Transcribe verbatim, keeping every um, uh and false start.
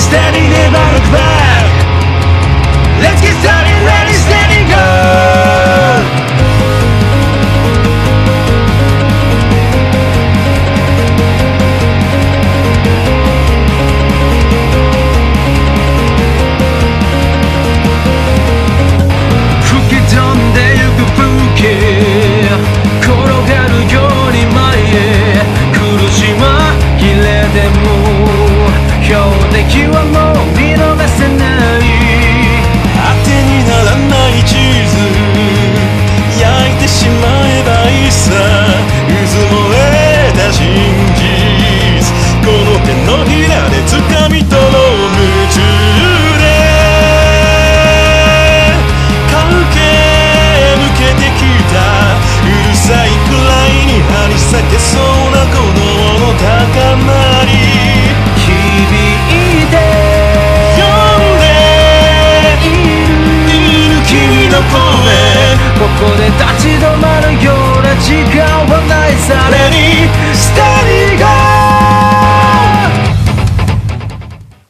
steady, never look back. Let's get started, ready, steady, go.吹き飛んでゆく風景、転がるように前へ。苦し紛れでも標的はもう見逃せない。